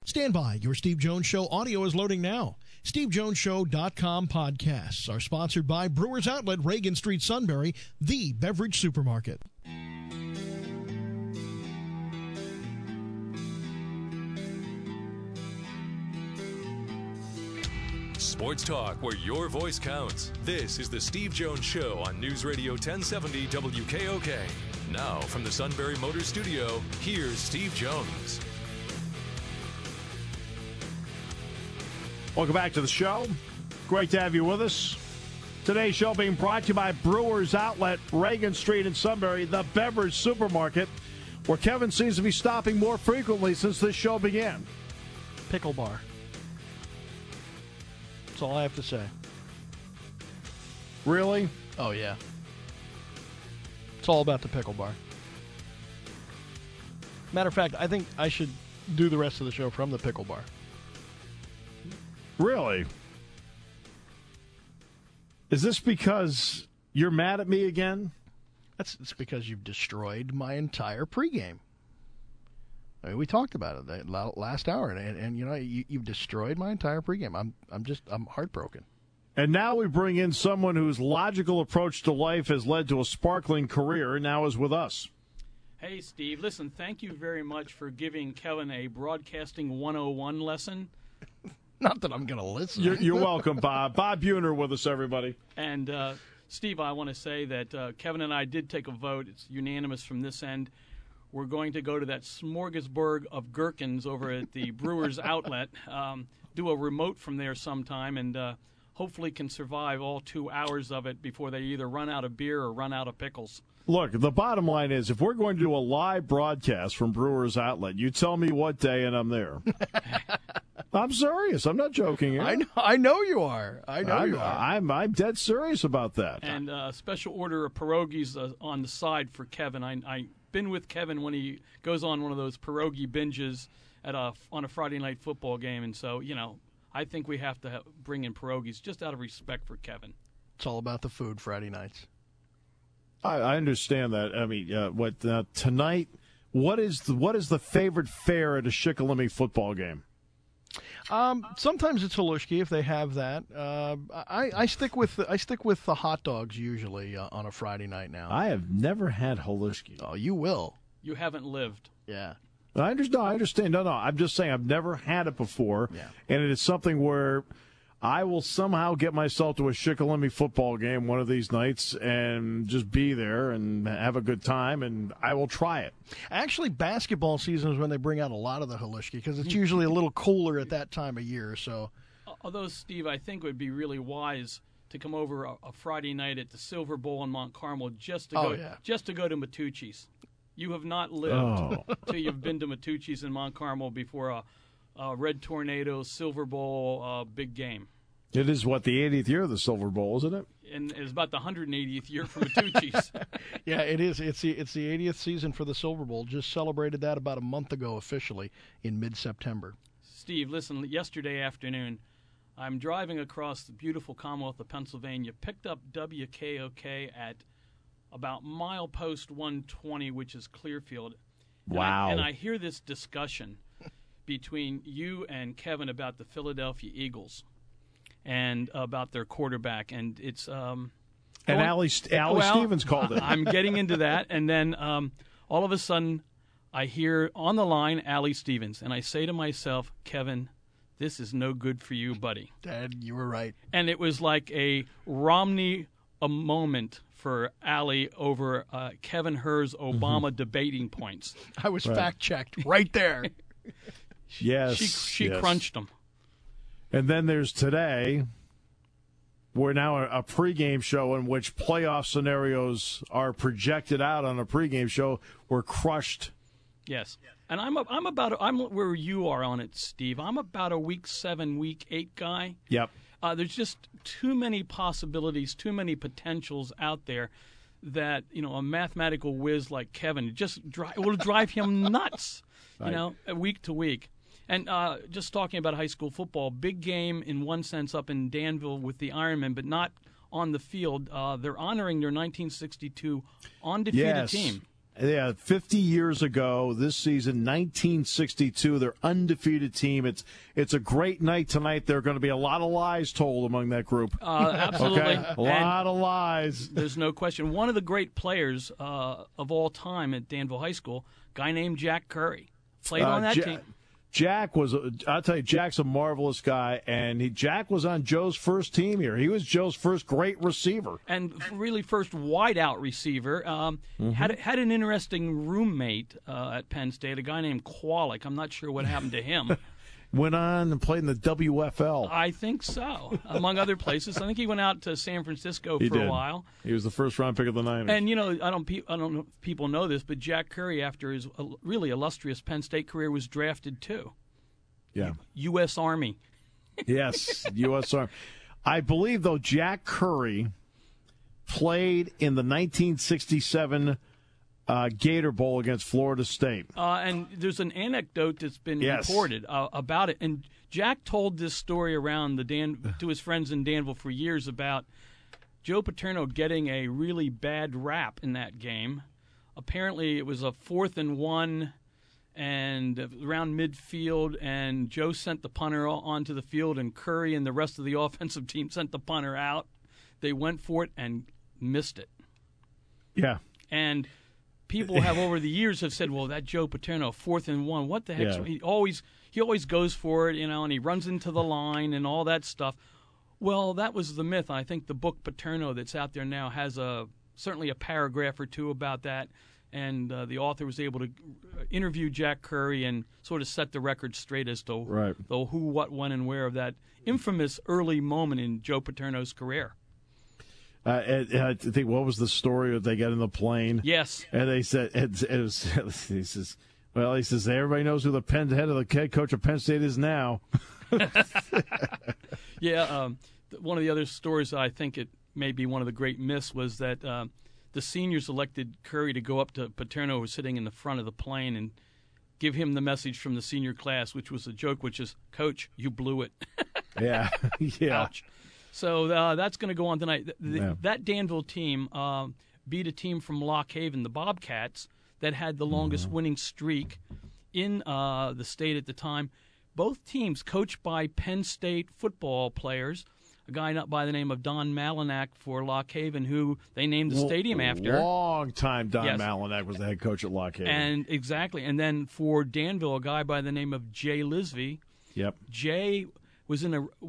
Stand by. Your Steve Jones Show audio is loading now. SteveJonesShow.com podcasts are sponsored by Brewers Outlet, Reagan Street, Sunbury, the beverage supermarket. Sports talk where your voice counts. This is the Steve Jones Show on News Radio 1070 WKOK. Now, from the Sunbury Motor Studio, here's Steve Jones. Welcome back to the show. Great to have you with us. Today's show being brought to you by Brewers Outlet, Reagan Street in Sunbury, the beverage supermarket, where Kevin seems to be stopping more frequently since this show began. Pickle bar. That's all I have to say. Really? Oh, yeah. It's all about the pickle bar. Matter of fact, I think I should do the rest of the show from the pickle bar. Really? Is this because you're mad at me again? It's because you've destroyed my entire pregame. I mean, we talked about it that last hour, and you know, you've destroyed my entire pregame. I'm heartbroken. And now we bring in someone whose logical approach to life has led to a sparkling career and now is with us. Hey, Steve, listen, thank you very much for giving Kevin a broadcasting 101 lesson. Not that I'm going to listen. You're welcome, Bob. Bob Buhner with us, everybody. And, Steve, I want to say that Kevin and I did take a vote. It's unanimous from this end. We're going to go to that smorgasbord of gherkins over at the Brewers Outlet, do a remote from there sometime, and hopefully can survive all 2 hours of it before they either run out of beer or run out of pickles. Look, the bottom line is, if we're going to do a live broadcast from Brewers Outlet, you tell me what day and I'm there. I'm serious. I'm not joking here. I know you are. I'm dead serious about that. And a special order of pierogies on the side for Kevin. I've been with Kevin when he goes on one of those pierogi binges on a Friday night football game, and so, you know, I think we have to bring in pierogies just out of respect for Kevin. It's all about the food Friday nights. I understand that. I mean, tonight, what is the favorite fare at a Shikellamy football game? Sometimes it's halushki if they have that. I stick with the hot dogs usually on a Friday night now. I have never had halushki. Oh, you will. You haven't lived. Yeah. I understand. No. I'm just saying I've never had it before, and it is something where I will somehow get myself to a Shikellamy football game one of these nights and just be there and have a good time, and I will try it. Actually, basketball season is when they bring out a lot of the halushki because it's usually a little cooler at that time of year. So, although, Steve, I think it would be really wise to come over a Friday night at the Silver Bowl in Mount Carmel just to go to Matucci's. You have not lived till you've been to Matucci's in Mount Carmel before a Red Tornado, Silver Bowl, big game. It is, the 80th year of the Silver Bowl, isn't it? And it's about the 180th year for Matucci's. Yeah, it is. It's the 80th season for the Silver Bowl. Just celebrated that about a month ago officially in mid-September. Steve, listen, yesterday afternoon, I'm driving across the beautiful Commonwealth of Pennsylvania, picked up WKOK at about milepost 120, which is Clearfield. Wow. And I hear this discussion between you and Kevin about the Philadelphia Eagles and about their quarterback, and it's and Allie Stevens called it. I'm getting into that, and then all of a sudden I hear on the line Allie Stevens, and I say to myself, Kevin, this is no good for you, buddy. Dad, you were right. And it was like a Romney moment for Allie over Kevin Herr's Obama debating points. I was fact-checked right there. Yes. She crunched them. And then there's today, we're now a pregame show in which playoff scenarios are projected out on a pregame show. We're crushed. Yes. And I'm where you are on it, Steve. I'm about a week 7, week 8 guy. Yep. There's just too many possibilities, too many potentials out there that, you know, a mathematical whiz like Kevin will drive him nuts, you know, week to week. And just talking about high school football, big game in one sense up in Danville with the Ironmen, but not on the field. They're honoring their 1962 undefeated team. Yeah, 50 years ago this season, 1962, their undefeated team. It's a great night tonight. There are going to be a lot of lies told among that group. Absolutely. Okay? A lot of lies. There's no question. One of the great players of all time at Danville High School, a guy named Jack Curry, played on that team. Jack I'll tell you, Jack's a marvelous guy, and Jack was on Joe's first team here. He was Joe's first great receiver. And really first wideout receiver. Had an interesting roommate at Penn State, a guy named Kwalik. I'm not sure what happened to him. Went on and played in the WFL. I think so, among other places. I think he went out to San Francisco for a while. He was the first-round pick of the Niners. And, I don't know if people know this, but Jack Curry, after his really illustrious Penn State career, was drafted too. Yeah. U.S. Army. Yes, U.S. Army. I believe, though, Jack Curry played in the 1967 Gator Bowl against Florida State. And there's an anecdote that's been reported about it. And Jack told this story around to his friends in Danville for years about Joe Paterno getting a really bad rap in that game. Apparently, it was a 4th and 1 and around midfield, and Joe sent the punter onto the field, and Curry and the rest of the offensive team sent the punter out. They went for it and missed it. Yeah. And people have over the years have said, well, that Joe Paterno, 4th and 1, what the heck? Yeah. He always goes for it, and he runs into the line and all that stuff. Well, that was the myth. I think the book Paterno that's out there now has certainly a paragraph or two about that, and the author was able to interview Jack Curry and sort of set the record straight as to the who, what, when, and where of that infamous early moment in Joe Paterno's career. I think, what was the story that they got in the plane? Yes. And they said, he says, everybody knows who the head coach of Penn State is now. Yeah. One of the other stories that I think it may be one of the great myths was that the seniors elected Curry to go up to Paterno, who was sitting in the front of the plane, and give him the message from the senior class, which was a joke, which is, Coach, you blew it. Yeah. Yeah. Ouch. So that's going to go on tonight. That Danville team beat a team from Lock Haven, the Bobcats, that had the longest winning streak in the state at the time. Both teams coached by Penn State football players, a guy by the name of Don Malinak for Lock Haven, who they named the stadium after. Long time Don Malinak was the head coach at Lock Haven. And exactly. And then for Danville, a guy by the name of Jay Lisvey. Yep. Jay was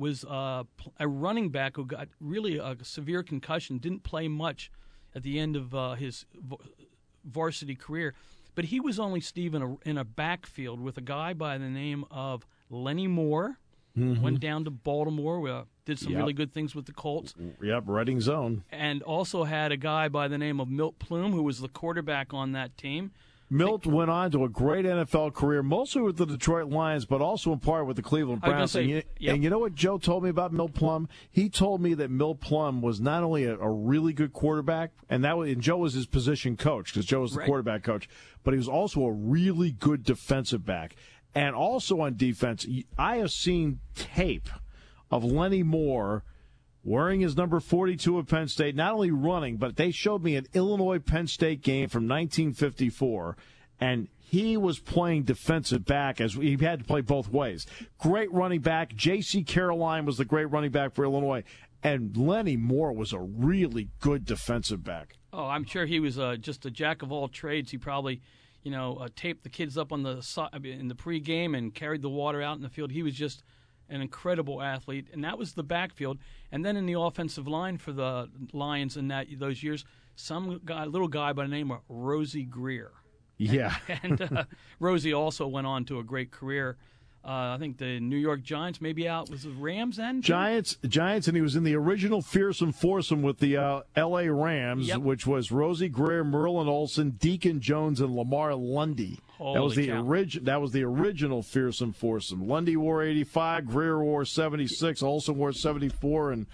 a running back who got really a severe concussion, didn't play much at the end of his varsity career. But he was only, Steve, in a backfield with a guy by the name of Lenny Moore. Went down to Baltimore, did some really good things with the Colts. Yep, Reading zone. And also had a guy by the name of Milt Plume, who was the quarterback on that team. Milt went on to a great NFL career, mostly with the Detroit Lions, but also in part with the Cleveland Browns. And you know what Joe told me about Milt Plum? He told me that Milt Plum was not only a really good quarterback, and Joe was his position coach, because Joe was the quarterback coach, but he was also a really good defensive back. And also on defense, I have seen tape of Lenny Moore wearing his number 42 of Penn State, not only running, but they showed me an Illinois-Penn State game from 1954, and he was playing defensive back, as he had to play both ways. Great running back. J.C. Caroline was the great running back for Illinois, and Lenny Moore was a really good defensive back. Oh, I'm sure he was just a jack of all trades. He probably, taped the kids up on the in the pregame and carried the water out in the field. He was just an incredible athlete, and that was the backfield. And then in the offensive line for the Lions in those years, little guy by the name of Rosie Greer. Yeah. And Rosie also went on to a great career. I think the New York Giants, maybe out, was the Rams then? Giants, and he was in the original fearsome foursome with the L.A. Rams, which was Rosie Greer, Merlin Olsen, Deacon Jones, and Lamar Lundy. That was the original fearsome foursome. Lundy wore 85, Greer wore 76, Olsen wore 74, and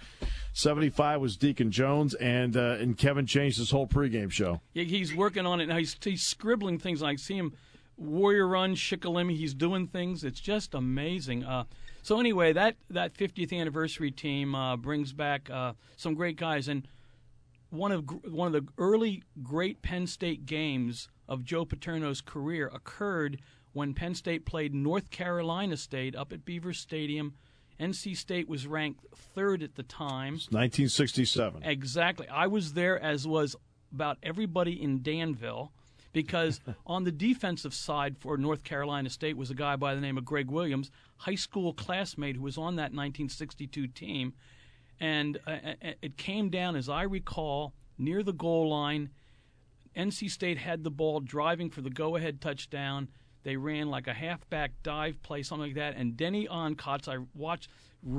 75 was Deacon Jones, and Kevin changed his whole pregame show. Yeah, he's working on it now. He's scribbling things. I see him. Warrior Run, Shikellamy, he's doing things. It's just amazing. So anyway, that 50th anniversary team brings back some great guys, and one of the early great Penn State games of Joe Paterno's career occurred when Penn State played North Carolina State up at Beaver Stadium. NC State was ranked 3rd at the time. It's 1967. Exactly. I was there, as was about everybody in Danville, because on the defensive side for North Carolina State was a guy by the name of Greg Williams, high school classmate who was on that 1962 team. And it came down, as I recall, near the goal line. NC State had the ball driving for the go-ahead touchdown. They ran like a halfback dive play, something like that. And Denny Onkotz, I watched,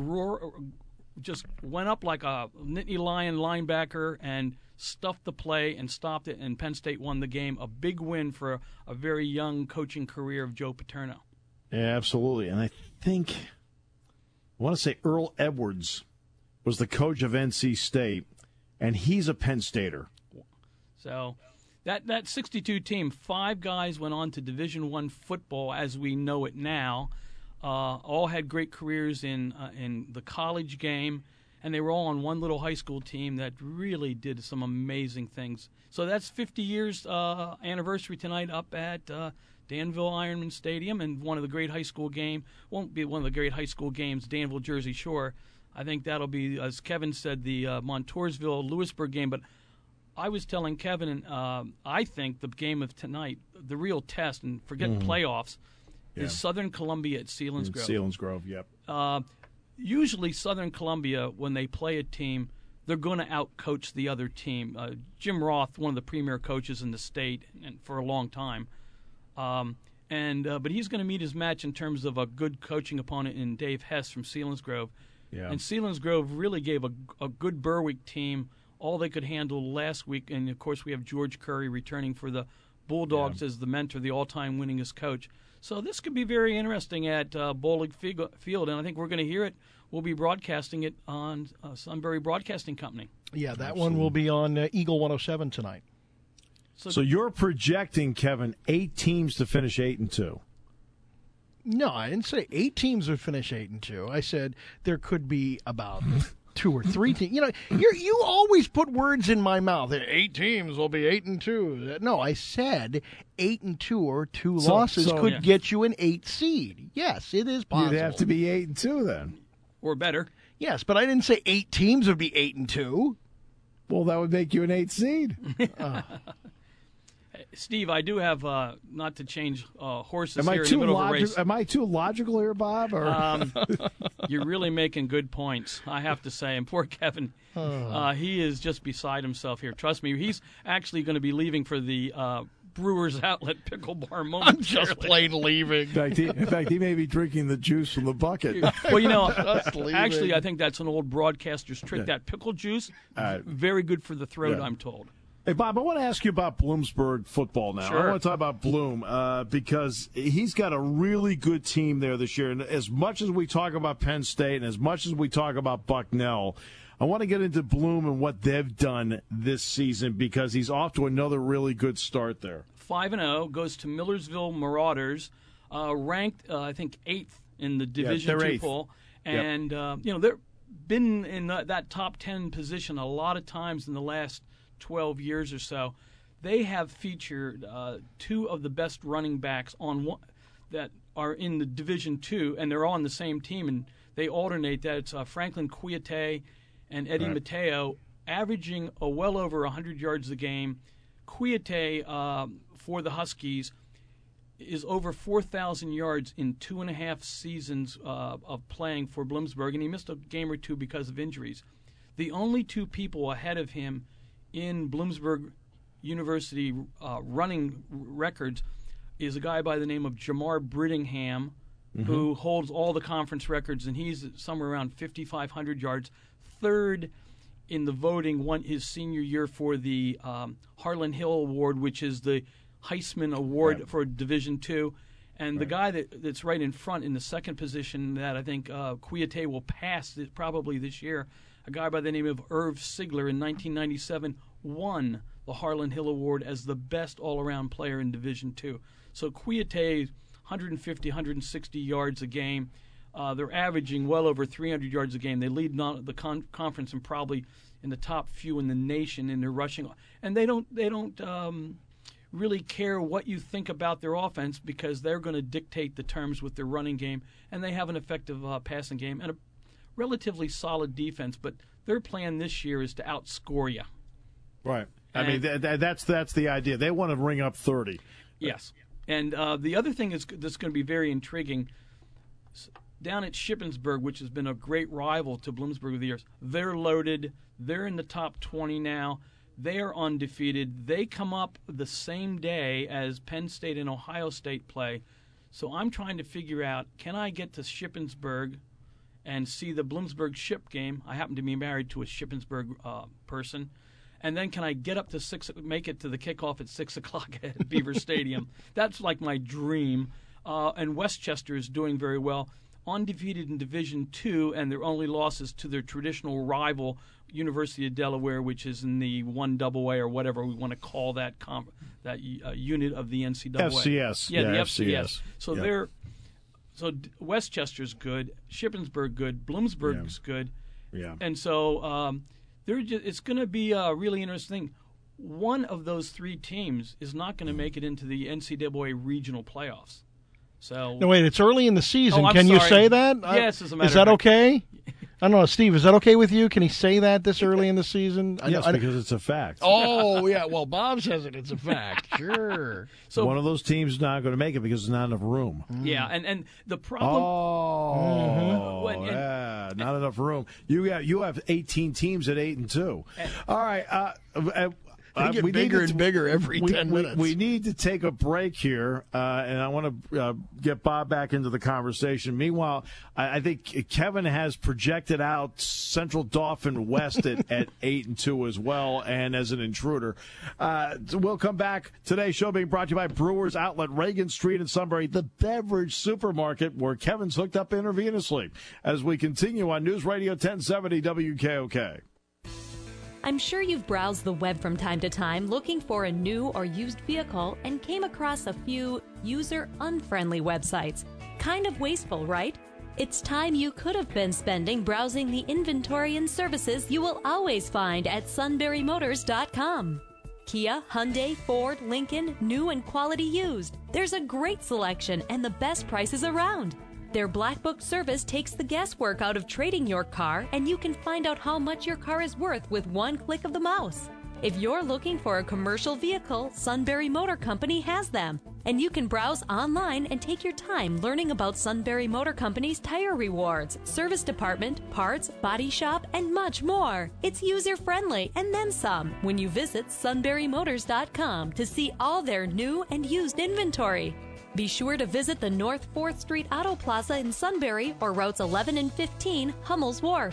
just went up like a Nittany Lion linebacker and stuffed the play and stopped it, and Penn State won the game. A big win for a very young coaching career of Joe Paterno. Yeah, absolutely. And I think, I want to say Earl Edwards was the coach of NC State, and he's a Penn Stater. So that 62 team, 5 guys went on to Division I football as we know it now. All had great careers in the college game, and they were all on one little high school team that really did some amazing things. So that's 50 years anniversary tonight up at Danville Ironman Stadium, and one of the great high school game won't be one of the great high school games, Danville Jersey Shore. I think that'll be, as Kevin said, the Montoursville Lewisburg game. But I was telling Kevin, I think the game of tonight, the real test, and forget playoffs, is Southern Columbia at Selinsgrove. Selinsgrove, yep. Usually Southern Columbia, when they play a team, they're going to out-coach the other team. Jim Roth, one of the premier coaches in the state and for a long time, but he's going to meet his match in terms of a good coaching opponent in Dave Hess from Selinsgrove. Yeah. And Selinsgrove really gave a good Berwick team all they could handle last week. And, of course, we have George Curry returning for the Bulldogs as the mentor, the all-time winningest coach. So this could be very interesting at Bowling Field, and I think we're going to hear it. We'll be broadcasting it on Sunbury Broadcasting Company. Yeah, that one will be on Eagle 107 tonight. So you're projecting, Kevin, 8 teams to finish 8-2. No, I didn't say 8 teams would finish 8-2. I said there could be about 2 or 3 teams. You know, you always put words in my mouth. 8 teams will be 8-2. No, I said 8-2 or 2 losses could get you an 8 seed. Yes, it is possible. You'd have to be 8-2 then, or better. Yes, but I didn't say 8 teams would be 8-2. Well, that would make you an 8 seed. Steve, I do have, not to change horses here in the middle of a race. Am I too logical here, Bob? Or? You're really making good points, I have to say. And poor Kevin, he is just beside himself here. Trust me, he's actually going to be leaving for the Brewers Outlet Pickle Bar momentarily. I'm just plain leaving. In fact, he may be drinking the juice from the bucket. Well, you know, actually, I think that's an old broadcaster's trick. That pickle juice, very good for the throat, I'm told. Hey, Bob, I want to ask you about Bloomsburg football now. Sure. I want to talk about Bloom because he's got a really good team there this year. And as much as we talk about Penn State and as much as we talk about Bucknell, I want to get into Bloom and what they've done this season because he's off to another really good start there. 5-0, goes to Millersville Marauders, ranked, I think, 8th in the Division II poll. And, you know, they've been in that top 10 position a lot of times in the last 12 years or so. They have featured 2 of the best running backs that are in the Division II, and they're all on the same team, and they alternate that. It's Franklin Kouyaté and Eddie Mateo, averaging well over 100 yards a game. Kouyaté, for the Huskies, is over 4,000 yards in 2.5 seasons of playing for Bloomsburg, and he missed a game or 2 because of injuries. The only 2 people ahead of him in Bloomsburg University running records is a guy by the name of Jamar Brittingham, who holds all the conference records, and he's somewhere around 5,500 yards. 3rd in the voting his senior year for the Harlan Hill Award, which is the Heisman Award for Division II. And the guy that's right in front in the 2nd position that I think Kouyaté will pass probably this year, a guy by the name of Irv Sigler in 1997 won the Harlan Hill Award as the best all-around player in Division II. So Kouyaté, 150, 160 yards a game. They're averaging well over 300 yards a game. They lead the conference and probably in the top few in the nation in their rushing. And they don't really care what you think about their offense because they're going to dictate the terms with their running game, and they have an effective passing game and a relatively solid defense. But their plan this year is to outscore you. Right. I mean, that's the idea. They want to ring up 30. Yes. And the other thing that's going to be very intriguing, down at Shippensburg, which has been a great rival to Bloomsburg over the years, they're loaded. They're in the top 20 now. They are undefeated. They come up the same day as Penn State and Ohio State play. So I'm trying to figure out, can I get to Shippensburg and see the Bloomsburg Ship game? I happen to be married to a Shippensburg person. And then can I get up to make it to the kickoff at 6 o'clock at Beaver Stadium? That's like my dream. And Westchester is doing very well. Undefeated in Division II, and their only losses to their traditional rival, University of Delaware, which is in the 1AA or whatever we want to call that unit of the NCAA. FCS. Yeah, the FCS. FCS. So Westchester's good, Shippensburg good, Bloomsburg's good. Yeah. And so it's going to be really interesting. One of those three teams is not going to make it into the NCAA regional playoffs. So no, wait, it's early in the season. I'm Can you sorry. say that? Yes, as a matter is that of fact. okay? I don't know, Steve, is that okay with you? Can he say that this early in the season? Yes, because it's a fact. Oh, yeah, well, Bob says it's a fact. Sure. So one of those teams is not going to make it because there's not enough room. Yeah, and the problem... Yeah, not enough room. You have 18 teams at 8-2. All right, they get bigger and bigger every 10 minutes. We need to take a break here, and I want to get Bob back into the conversation. Meanwhile, I think Kevin has projected out Central Dauphin West at 8-2 as well, and as an intruder. We'll come back. Today's show being brought to you by Brewers Outlet, Reagan Street in Sunbury, the beverage supermarket where Kevin's hooked up intravenously. As we continue on News Radio 1070 WKOK. I'm sure you've browsed the web from time to time looking for a new or used vehicle and came across a few user-unfriendly websites. Kind of wasteful, right? It's time you could have been spending browsing the inventory and services you will always find at sunburymotors.com. Kia, Hyundai, Ford, Lincoln, new and quality used. There's a great selection and the best prices around. Their Black Book service takes the guesswork out of trading your car, and you can find out how much your car is worth with one click of the mouse. If you're looking for a commercial vehicle, Sunbury Motor Company has them. And you can browse online and take your time learning about Sunbury Motor Company's tire rewards, service department, parts, body shop, and much more. It's user-friendly and then some when you visit sunburymotors.com to see all their new and used inventory. Be sure to visit the North 4th Street Auto Plaza in Sunbury or routes 11 and 15, Hummel's Wharf.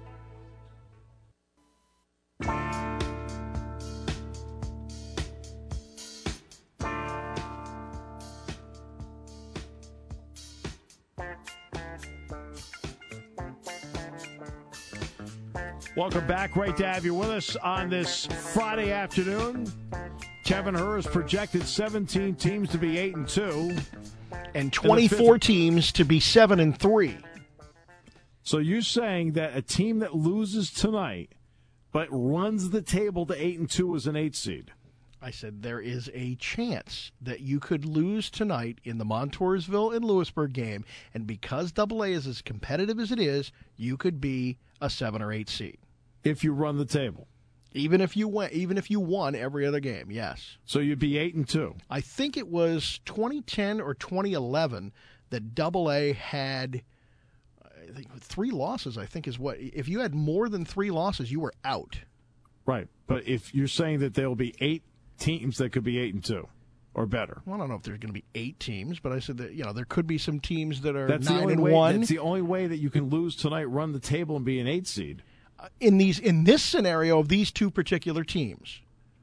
Welcome back. Great to have you with us on this Friday afternoon. Kevin Hurst projected 17 teams to be 8-2. And 24 teams to be 7-3. So you're saying that a team that loses tonight but runs the table to 8-2 is an 8 seed? I said there is a chance that you could lose tonight in the Montoursville and Lewisburg game, and because AA is as competitive as it is, you could be a 7 or 8 seed if you run the table. Even if you won every other game, yes. So you'd be 8-2. I think it was 2010 or 2011 that AA had, I think, 3 losses. I think is what. If you had more than 3 losses, you were out. Right, but if you're saying that there will be 8 teams that could be 8-2 or better. Well, I don't know if there's going to be 8 teams, but I said that there could be some teams that are 9-1. That's the only way that you can lose tonight, run the table, and be an 8 seed. In this scenario of these two particular teams.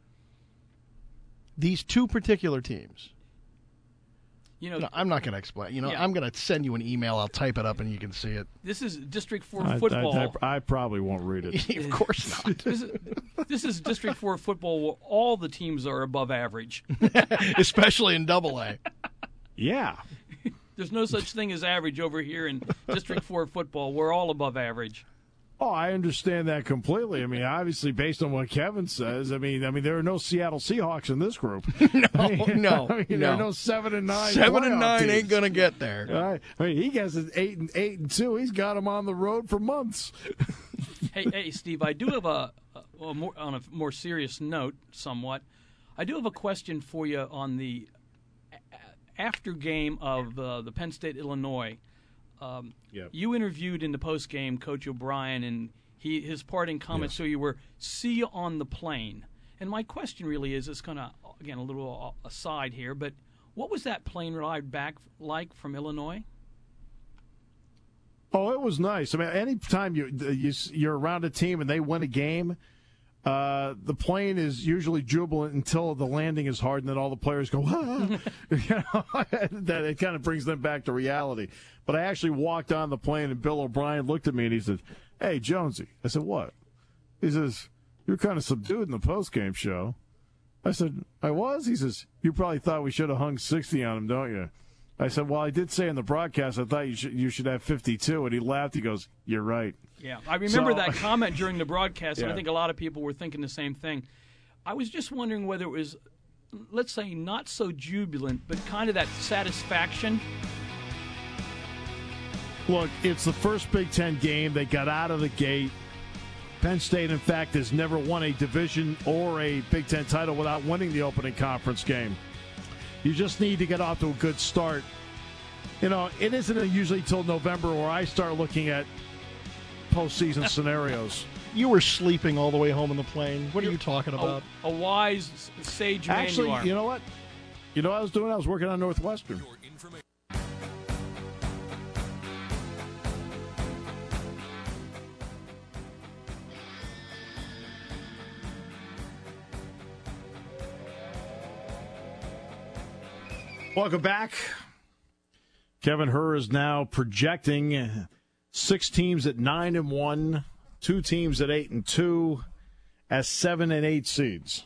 These two particular teams. I'm not going to explain. I'm going to send you an email. I'll type it up and you can see it. This is District 4 football. I probably won't read it. Of course not. This is District 4 football where all the teams are above average. Especially in AA. Yeah. There's no such thing as average over here in District 4 football. We're all above average. Oh, I understand that completely. I mean, obviously, based on what Kevin says, I mean, there are no Seattle Seahawks in this group. No. There are no 7-9. 7-9 ain't gonna get there. Right. I mean, he gets it 8-2. He's got him on the road for months. Hey, Steve, I do have on a more serious note, somewhat. I do have a question for you on the after game of the Penn State Illinois. Yep. You interviewed in the post game Coach O'Brien, and his parting comments to you were "See you on the plane." And my question really is, it's kind of again a little aside here, but what was that plane ride back like from Illinois? Oh, it was nice. I mean, anytime you're around a team and they win a game, the plane is usually jubilant until the landing is hard, and then all the players go, ah! That it kind of brings them back to reality. But I actually walked on the plane, and Bill O'Brien looked at me, and he said, "Hey, Jonesy." I said, "What?" He says, "You're kind of subdued in the postgame show." I said, "I was?" He says, "You probably thought we should have hung 60 on him, don't you?" I said, "Well, I did say in the broadcast I thought you should have 52." And he laughed. He goes, "You're right." Yeah, I remember that comment during the broadcast, and Yeah. I think a lot of people were thinking the same thing. I was just wondering whether it was, let's say, not so jubilant, but kind of that satisfaction. Look, it's the first Big Ten game. They got out of the gate. Penn State, in fact, has never won a division or a Big Ten title without winning the opening conference game. You just need to get off to a good start. You know, it isn't usually till November where I start looking at postseason scenarios. You were sleeping all the way home in the plane. What are you talking about? A wise, sage man Actually, you are. you know what? You know what I was doing? I was working on Northwestern. Your information. Welcome back. Kevin Herr is now projecting 6 teams at 9-1, 2 teams at 8-2, as 7 and 8 seeds.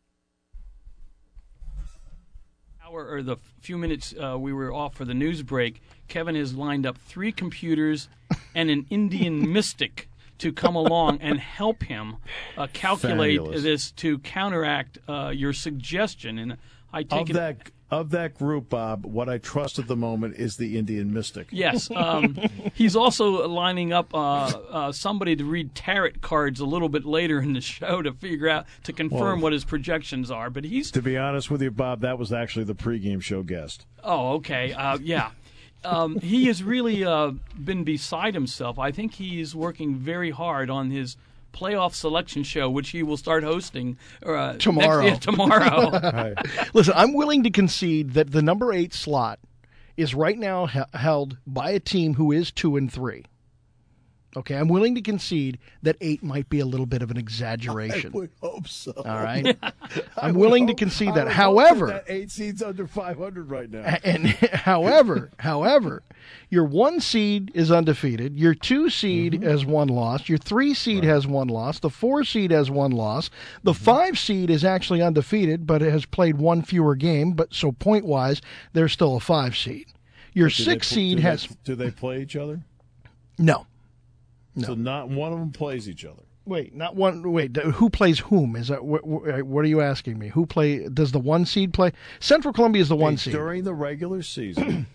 Hour or the few minutes we were off for the news break, Kevin has lined up 3 computers and an Indian mystic to come along and help him calculate Fabulous. this to counteract your suggestion. And I take it. Of that group, Bob, what I trust at the moment is the Indian mystic. Yes. He's also lining up somebody to read tarot cards a little bit later in the show to figure out, to confirm what his projections are. But he's. To be honest with you, Bob, that was actually the pregame show guest. Oh, okay. Yeah. He has really been beside himself. I think he's working very hard on his playoff selection show, which he will start hosting Tomorrow. Tomorrow. Right. Listen, I'm willing to concede that the number 8 slot is right now held by a team who is 2-3. Okay, I'm willing to concede that 8 might be a little bit of an exaggeration. I would hope so. All right, I'm willing to concede that. However, that 8 seeds under 500 right now. and however, your 1 seed is undefeated. Your 2 seed has 1 loss. Your 3 seed has 1 loss. The 4 seed has 1 loss. The 5 seed is actually undefeated, but it has played 1 fewer game. But so point wise, they're still a 5 seed. Your 6 seed has. Do they play each other? No. So not one of them plays each other. Wait, not one. Wait, who plays whom? Is that what are you asking me? Who play? Does the 1 seed play? Central Columbia is the 1 seed During the regular season.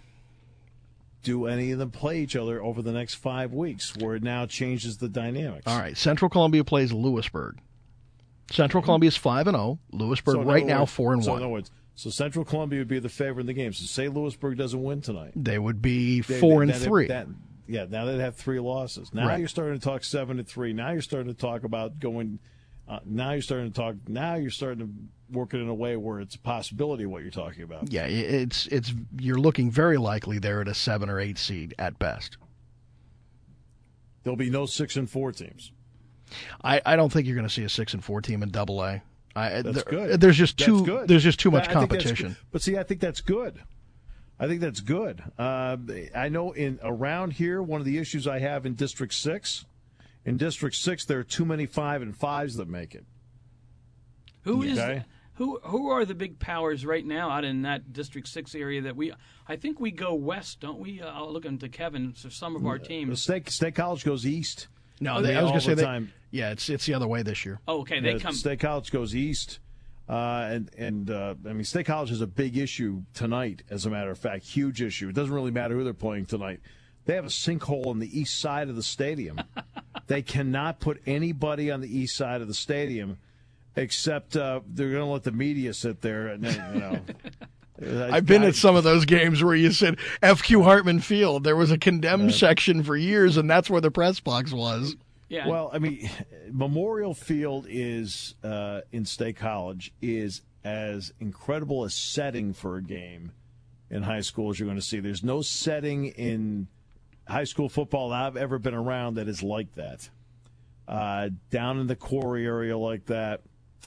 Do any of them play each other over the next 5 weeks, where it now changes the dynamics? All right, Central Columbia plays Lewisburg. Central Columbia is 5-0. Lewisburg right now 4-1. So in other words, Central Columbia would be the favorite in the game. So say Lewisburg doesn't win tonight, they would be 4-3. Yeah, now they'd have 3 losses. Now Right. you're starting to talk 7-3. Now you're starting to talk about going. Now you're starting to work it in a way where it's a possibility of what you're talking about. Yeah, it's you're looking very likely there at a 7 or 8 seed at best. There'll be no 6 and 4 teams. I don't think you're going to see a 6 and 4 team in AA. That's good. There's just That's too good. there's just too much I think that's competition. good. But see, I think that's good. I know around here, one of the issues I have in District 6, there are too many 5 and 5s that make it. Who Okay. Who are the big powers right now out in that District 6 area that I think we go west, don't we? I'll look into Kevin for some of our teams. State College goes east. No, They I was all going to say the that. time. Yeah, it's the other way this year. Oh, okay. They come. State College goes east, I mean, State College is a big issue tonight. As a matter of fact, huge issue. It doesn't really matter who they're playing tonight. They have a sinkhole on the east side of the stadium. They cannot put anybody on the east side of the stadium, except they're going to let the media sit there and then, I've been at some of those games where you said FQ Hartman Field. There was a condemned section for years, and that's where the press box was. Yeah. Well, I mean, Memorial Field is in State College is as incredible a setting for a game in high school as you're going to see. There's no setting in high school football that I've ever been around that is like that. Down in the Quarry area like that.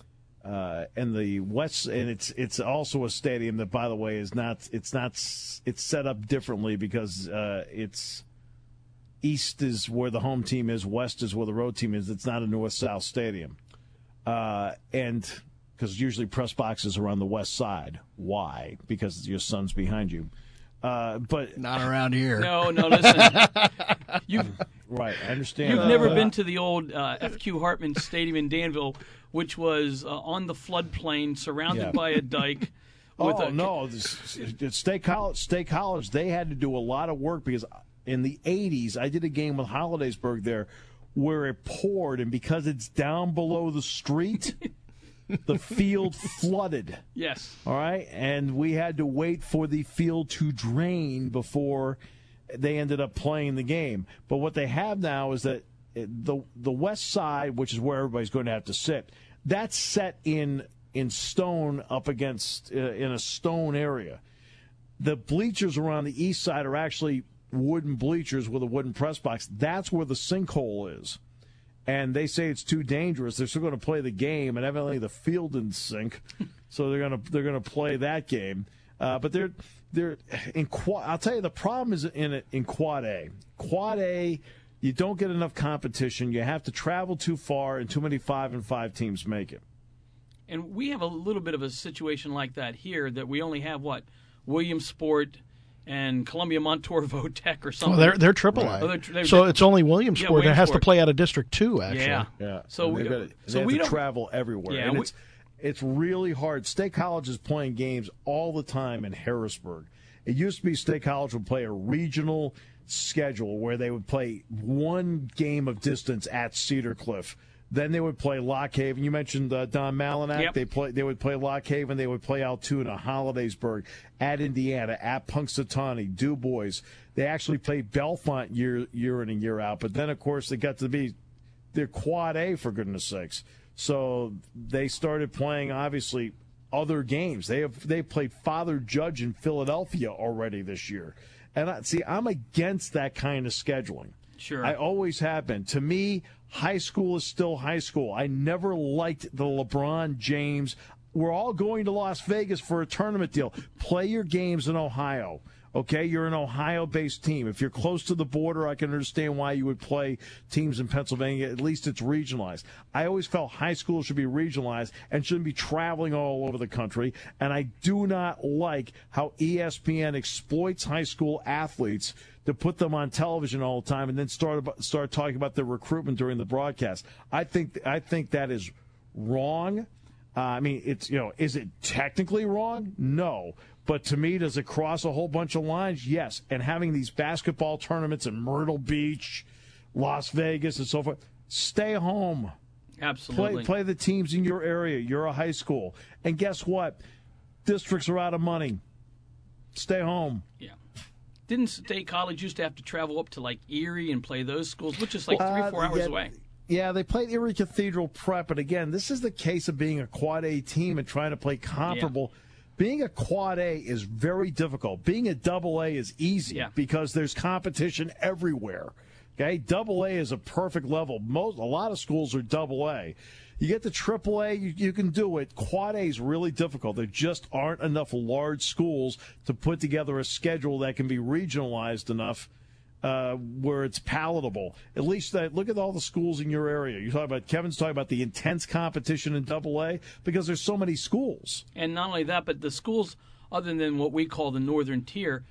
And the west, and it's also a stadium that, by the way, is not. It's set up differently because it's east is where the home team is, west is where the road team is. It's not a north-south stadium, and because usually press boxes are on the west side. Why? Because your son's behind you. But not around here. No, listen. Right, I understand. You've never been to the old FQ Hartman Stadium in Danville, which was on the floodplain, surrounded by a dike. No, State College, they had to do a lot of work because in the 80s, I did a game with Hollidaysburg there where it poured, and because it's down below the street, the field flooded. Yes. All right, and we had to wait for the field to drain before they ended up playing the game. But what they have now is that the west side, which is where everybody's going to have to sit, that's set in stone up against in a stone area. The bleachers around the east side are actually wooden bleachers with a wooden press box. That's where the sinkhole is. And they say it's too dangerous. They're still going to play the game, and evidently the field didn't sink, so they're going to play that game. But they're in quad. I'll tell you, the problem is in Quad A. Quad A, you don't get enough competition. You have to travel too far, and too many 5-and-5 teams make it. And we have a little bit of a situation like that here. That we only have Williamsport and Columbia Montour Votech or something. Well, they're AAA. Right. Oh, so it's only Williamsport that has to Williamsport. play out of District 2, actually. Yeah. So they have to travel everywhere. Yeah, and it's really hard. State College is playing games all the time in Harrisburg. It used to be State College would play a regional schedule where they would play one game of distance at Cedar Cliff. Then they would play Lock Haven. You mentioned Don Malinak. Yep. They would play Lock Haven. They would play Altoona, Hollidaysburg, at Indiana, at Punxsutawney, Du Bois. They actually played Bellefonte year in and year out. But then, of course, they got to be they're Quad A, for goodness sakes. So they started playing, obviously, other games. They played Father Judge in Philadelphia already this year. And I'm against that kind of scheduling. Sure. I always have been. To me, high school is still high school. I never liked the LeBron James. We're all going to Las Vegas for a tournament deal. Play your games in Ohio. Okay, you're an Ohio-based team. If you're close to the border, I can understand why you would play teams in Pennsylvania. At least it's regionalized. I always felt high school should be regionalized and shouldn't be traveling all over the country. And I do not like how ESPN exploits high school athletes to put them on television all the time and then start talking about their recruitment during the broadcast. I think that is wrong. I mean, is it technically wrong? No. But to me, does it cross a whole bunch of lines? Yes. And having these basketball tournaments in Myrtle Beach, Las Vegas, and so forth, stay home. Absolutely. Play the teams in your area. You're a high school. And guess what? Districts are out of money. Stay home. Yeah. Didn't State College used to have to travel up to like Erie and play those schools, which is like 3-4 hours away? Yeah, they played Erie Cathedral Prep, but again, this is the case of being a Quad A team and trying to play comparable. Yeah. Being a Quad A is very difficult. Being a Double A is easy because there's competition everywhere. Okay, Double A is a perfect level. A lot of schools are Double A. You get to Triple A, you can do it. Quad A is really difficult. There just aren't enough large schools to put together a schedule that can be regionalized enough where it's palatable. At least look at all the schools in your area. Kevin's talking about the intense competition in Double A because there's so many schools. And not only that, but the schools, other than what we call the northern tier,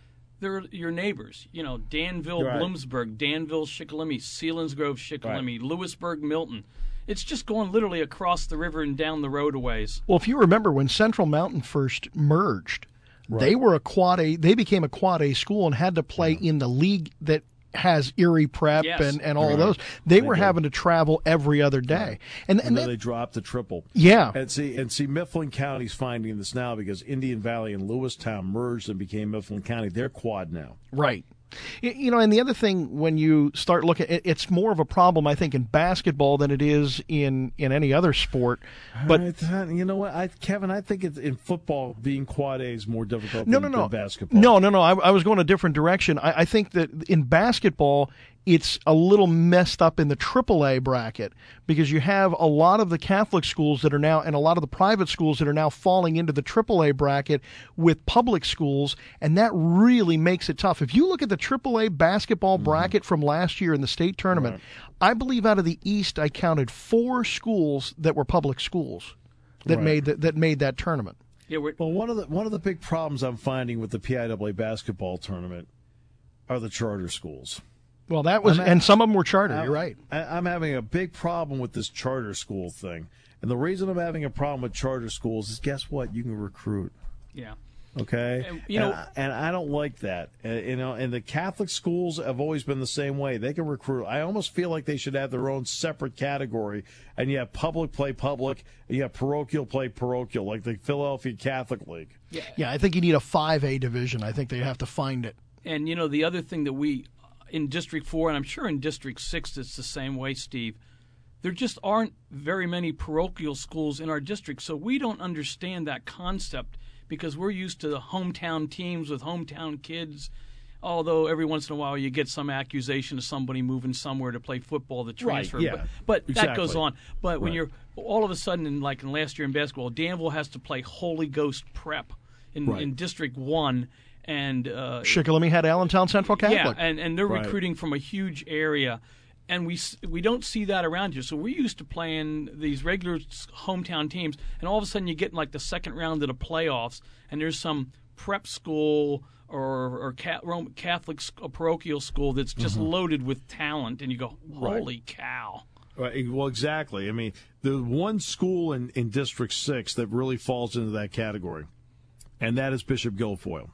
they're your neighbors. You know, Danville, Right. Bloomsburg, Danville, Shikellamy, Selinsgrove, Shikellamy, Lewisburg, Milton. It's just going literally across the river and down the road a ways. Well, if you remember when Central Mountain first merged, they were they became a Quad A school and had to play in the league that has Erie Prep Yes. and all those. They were having to travel every other day. And then that, they dropped the triple. Yeah. And see, Mifflin County's finding this now because Indian Valley and Lewistown merged and became Mifflin County. They're quad now. Right. You know, and the other thing, when you start looking, it's more of a problem, I think, in basketball than it is in any other sport. But you know what, Kevin, I think it's, in football, being quad A is more difficult no, than basketball. No. I was going a different direction. I think that in basketball, it's a little messed up in the AAA bracket because you have a lot of the Catholic schools that are now, and a lot of the private schools that are now falling into the AAA bracket with public schools, and that really makes it tough. If you look at the AAA basketball bracket from last year in the state tournament, I believe out of the East I counted 4 schools that were public schools that made that tournament. Yeah, Well, one of the big problems I'm finding with the PIAA basketball tournament are the charter schools. Well, that was, and some of them were charter. You're right. I'm having a big problem with this charter school thing, and the reason I'm having a problem with charter schools is, guess what? You can recruit. yeah. Okay, And, and I don't like that. And the Catholic schools have always been the same way. They can recruit. I almost feel like they should have their own separate category, and you have public play public, and you have parochial play parochial, like the Philadelphia Catholic League. Yeah, I think you need a 5A division. I think they have to find it. And, you know, the other thing that we, in District 4, and I'm sure in District 6 it's the same way, Steve, there just aren't very many parochial schools in our district, so we don't understand that concept because we're used to the hometown teams with hometown kids, although every once in a while you get some accusation of somebody moving somewhere to play football that transfer. Right, yeah. But Exactly. that goes on. But when you're all of a sudden, in last year in basketball, Danville has to play Holy Ghost Prep in District 1, and Shikellamy had Allentown Central Catholic. yeah, and they're recruiting from a huge area, and we don't see that around here. So we're used to playing these regular hometown teams, and all of a sudden you get in like the second round of the playoffs, and there's some prep school or Catholic parochial school that's just loaded with talent, and you go, holy cow. Right. Well, exactly. I mean, the one school in District 6 that really falls into that category, and that is Bishop Guilfoyle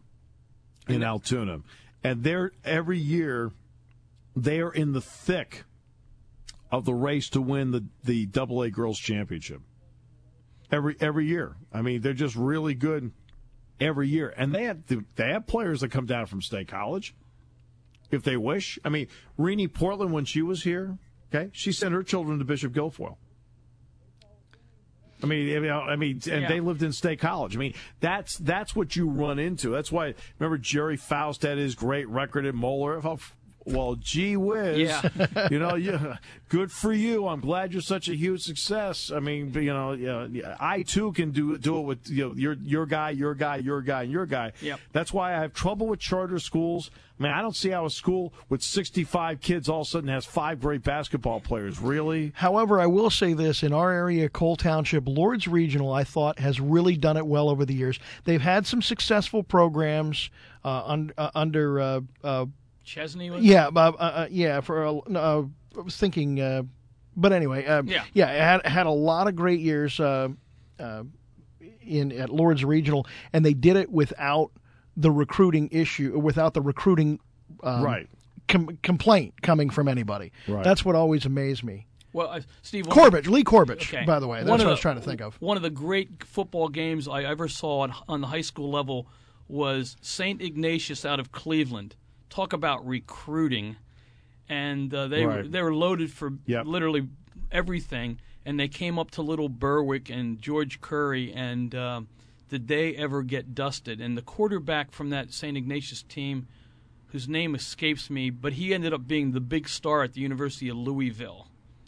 in Altoona. And every year they are in the thick of the race to win the AA Girls Championship. Every year. I mean, they're just really good every year. And they have players that come down from State College if they wish. I mean, Renee Portland, when she was here, okay, she sent her children to Bishop Guilfoyle. I mean, they lived in State College. I mean, that's what you run into. That's why, remember, Jerry Faust had his great record at Moeller. Well, gee whiz, good for you. I'm glad you're such a huge success. I mean, I too can do it with your guy, and your guy. Yep. That's why I have trouble with charter schools. I mean, I don't see how a school with 65 kids all of a sudden has 5 great basketball players. Really? However, I will say this. In our area, Cole Township, Lourdes Regional, I thought, has really done it well over the years. They've had some successful programs under Chesney was? Yeah, I was thinking, but anyway, it had a lot of great years at Lourdes Regional, and they did it without the recruiting issue, without the recruiting complaint coming from anybody. Right. That's what always amazed me. Well, Steve, Lee Corbett, okay. by the way. That's what I was trying to think of. One of the great football games I ever saw on the high school level was St. Ignatius out of Cleveland. Talk about recruiting, and they were loaded for literally everything, and they came up to Little Berwick and George Curry, and did they ever get dusted? And the quarterback from that St. Ignatius team, whose name escapes me, but he ended up being the big star at the University of Louisville,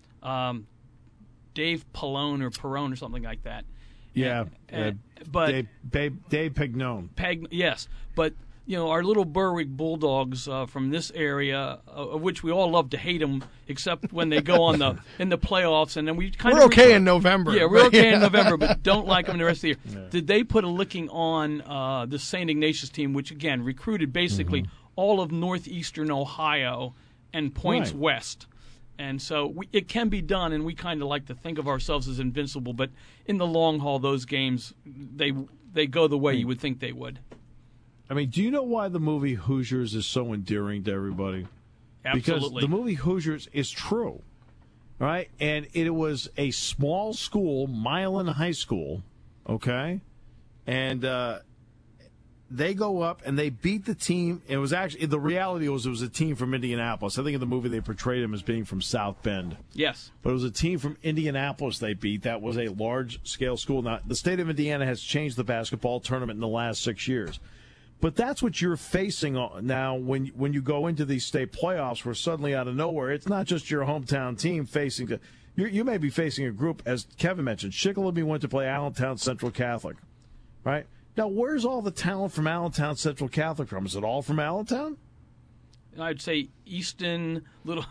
Dave Pallone or something like that. Yeah, but Dave Pagnon. Yes, but our little Berwick Bulldogs from this area, of which we all love to hate them, except when they go in the playoffs, and then we're okay in November. Yeah, we're okay in November, but don't like them the rest of the year. Yeah. Did they put a licking on the St. Ignatius team, which again recruited basically all of northeastern Ohio and points west? And so it can be done, and we kind of like to think of ourselves as invincible. But in the long haul, those games they go the way you would think they would. I mean, do you know why the movie Hoosiers is so endearing to everybody? Absolutely. Because the movie Hoosiers is true, right? And it was a small school, Milan High School, okay? And they go up and they beat the team. It was actually, the reality was it was a team from Indianapolis. I think in the movie they portrayed him as being from South Bend. Yes. But it was a team from Indianapolis they beat. That was a large-scale school. Now, the state of Indiana has changed the basketball tournament in the last 6 years. But that's what you're facing now when you go into these state playoffs, where suddenly out of nowhere, it's not just your hometown team facing you may be facing a group, as Kevin mentioned. Shikellamy went to play Allentown Central Catholic, right? Now, where's all the talent from Allentown Central Catholic from? Is it all from Allentown? I'd say Easton, little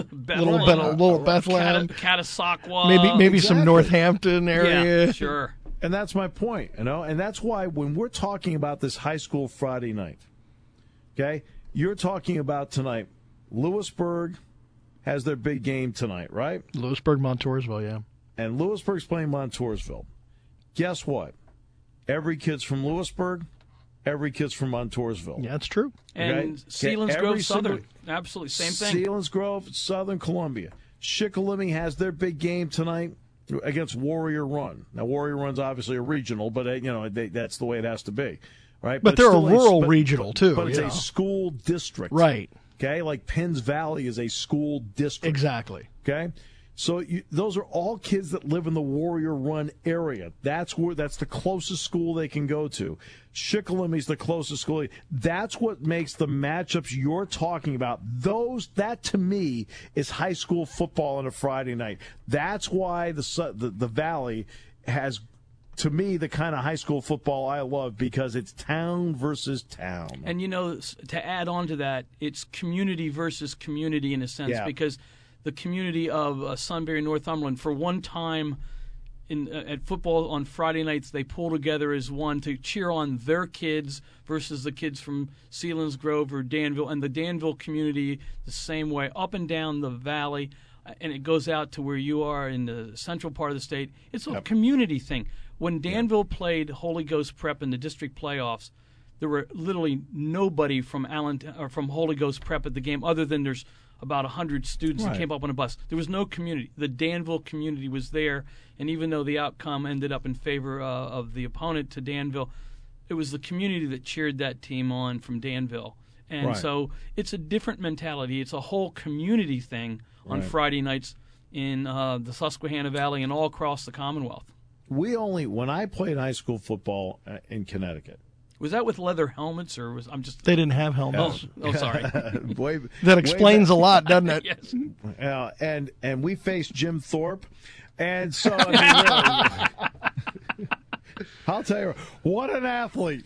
Bethlehem, Catasauqua, maybe some Northampton area. Yeah, sure. And that's my point, and that's why when we're talking about this high school Friday night, okay, you're talking about tonight, Lewisburg has their big game tonight, right? Lewisburg, Montoursville, yeah. And Lewisburg's playing Montoursville. Guess what? Every kid's from Lewisburg, every kid's from Montoursville. Yeah, that's true. And Selinsgrove Southern, absolutely, same thing. Selinsgrove, Southern Columbia. Shikellamy has their big game tonight against Warrior Run. Now, Warrior Run's obviously a regional, but that's the way it has to be, right? But they're a rural regional too. But it's a school district, right? Okay, like Penns Valley is a school district, exactly. Okay, so those are all kids that live in the Warrior Run area. That's the closest school they can go to. Shikellamy the closest school. That's what makes the matchups you're talking about. That to me is high school football on a Friday night. That's why the Valley has, to me, the kind of high school football I love, because it's town versus town. And to add on to that, it's community versus community in a sense, because the community of Sunbury, Northumberland, for one time at football on Friday nights, they pull together as one to cheer on their kids versus the kids from Selinsgrove or Danville, and the Danville community the same way, up and down the valley, and it goes out to where you are in the central part of the state. It's a community thing. When Danville played Holy Ghost Prep in the district playoffs, there were literally nobody from Allentown or from Holy Ghost Prep at the game, other than there's about 100 students that came up on a bus. There was no community. The Danville community was there, and even though the outcome ended up in favor of the opponent to Danville, it was the community that cheered that team on from Danville. And so it's a different mentality. It's a whole community thing on Friday nights in the Susquehanna Valley and all across the Commonwealth. When I played high school football in Connecticut. Was that with leather helmets, or They didn't have helmets. Oh, sorry. That explains a lot, doesn't it? Yes. And we faced Jim Thorpe, and so really, I'll tell you, what an athlete!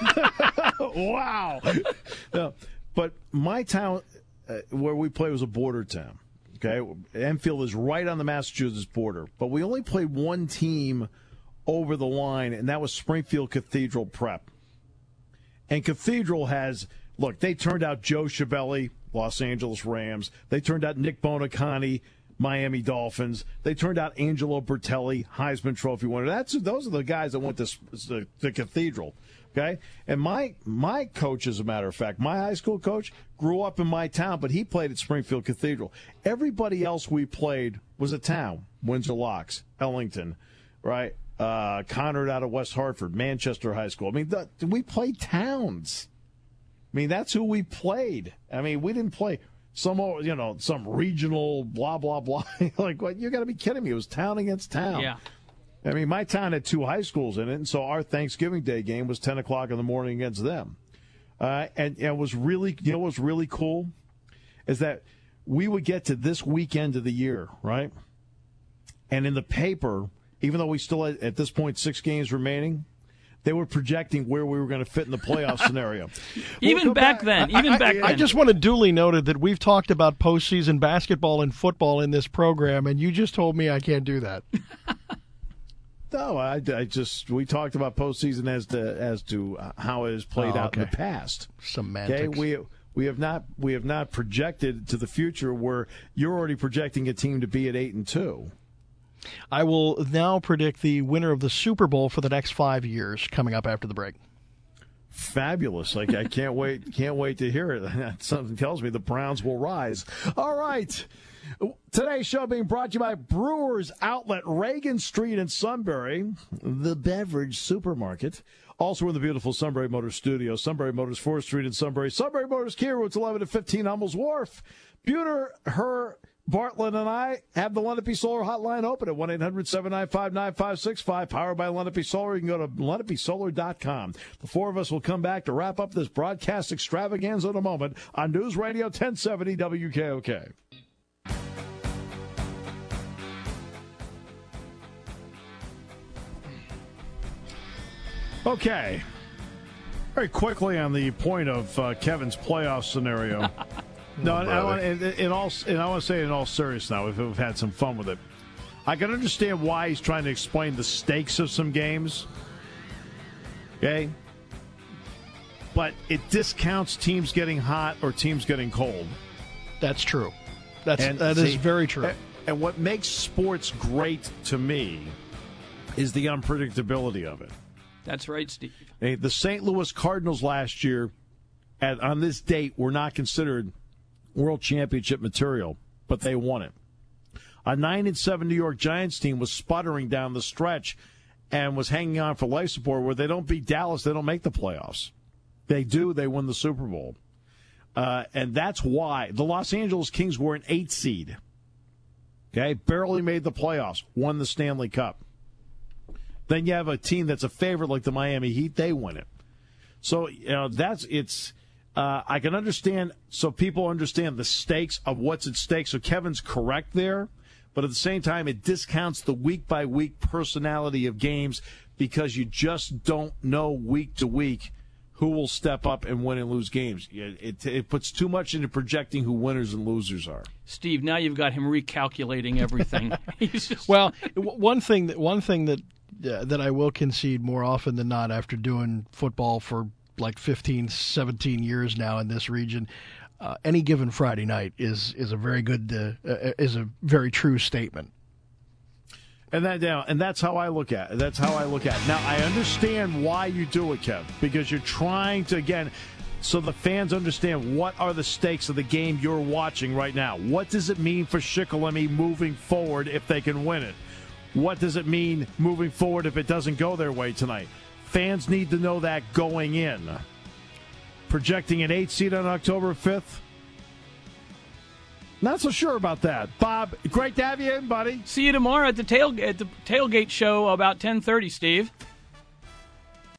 Wow. But my town, where we played, was a border town. Okay, Enfield is right on the Massachusetts border, but we only played one team over the line, and that was Springfield Cathedral Prep. And Cathedral they turned out Joe Schiavelli, Los Angeles Rams. They turned out Nick Bonacani, Miami Dolphins. They turned out Angelo Bertelli, Heisman Trophy winner. Those are the guys that went to the Cathedral. Okay? And my coach, as a matter of fact, my high school coach, grew up in my town, but he played at Springfield Cathedral. Everybody else we played was a town. Windsor Locks, Ellington, right? Conard out of West Hartford, Manchester High School. I mean, we played towns. I mean, that's who we played. I mean, we didn't play some regional blah, blah, blah. Like, what? You got to be kidding me. It was town against town. Yeah. I mean, my town had 2 high schools in it, and so our Thanksgiving Day game was 10 o'clock in the morning against them. And it was really, what was really cool is that we would get to this weekend of the year, right? And in the paper, even though we still had, at this point, 6 games remaining, They were projecting where we were going to fit in the playoff scenario. Even back then. I just want to duly noted that we've talked about postseason basketball and football in this program, and you just told me I can't do that. No, we talked about postseason as to how it has played out in the past. Semantics. Okay, we have not projected to the future where you're already projecting a team to be at 8-2. I will now predict the winner of the Super Bowl for the next 5 years coming up after the break. Fabulous. I can't wait to hear it. Something tells me the Browns will rise. All right. Today's show being brought to you by Brewers Outlet, Reagan Street in Sunbury, the beverage supermarket. Also in the beautiful Sunbury Motors studio, Sunbury Motors, 4th Street in Sunbury. Sunbury Motors, Kia, routes 11 to 15, Hummels Wharf. Buter, Bartlett, and I have the Lenape Solar Hotline open at 1-800-795-9565. Powered by Lenape Solar. You can go to lenapesolar.com. The four of us will come back to wrap up this broadcast extravaganza in a moment on News Radio 1070 WKOK. Okay. Very quickly on the point of Kevin's playoff scenario. No, I want to say in all seriousness now, we've had some fun with it. I can understand why he's trying to explain the stakes of some games. Okay? But it discounts teams getting hot or teams getting cold. That's true. That is very true. And what makes sports great to me is the unpredictability of it. That's right, Steve. The St. Louis Cardinals last year, on this date, were not considered World Championship material, but they won it. A 9-7 New York Giants team was sputtering down the stretch and was hanging on for life support. Where they don't beat Dallas, they don't make the playoffs. They do, they win the Super Bowl. And that's why the Los Angeles Kings were an 8 seed. Okay, barely made the playoffs, won the Stanley Cup. Then you have a team that's a favorite like the Miami Heat, they win it. So, I can understand, so people understand the stakes of what's at stake. So Kevin's correct there, but at the same time, it discounts the week-by-week personality of games because you just don't know week to week who will step up and win and lose games. It puts too much into projecting who winners and losers are. Steve, now you've got him recalculating everything. Well, one thing that I will concede more often than not after doing football for like 15, 17 years now in this region, any given Friday night is a very good is a very true statement. And that's how I look at it. That's how I look at it. Now, I understand why you do it, Kev, because you're trying to, again, so the fans understand what are the stakes of the game you're watching right now. What does it mean for Shikellamy moving forward if they can win it? What does it mean moving forward if it doesn't go their way tonight? Fans need to know that going in. Projecting an 8 seed on October 5th? Not so sure about that. Bob, great to have you in, buddy. See you tomorrow at the tailgate show about 10:30, Steve.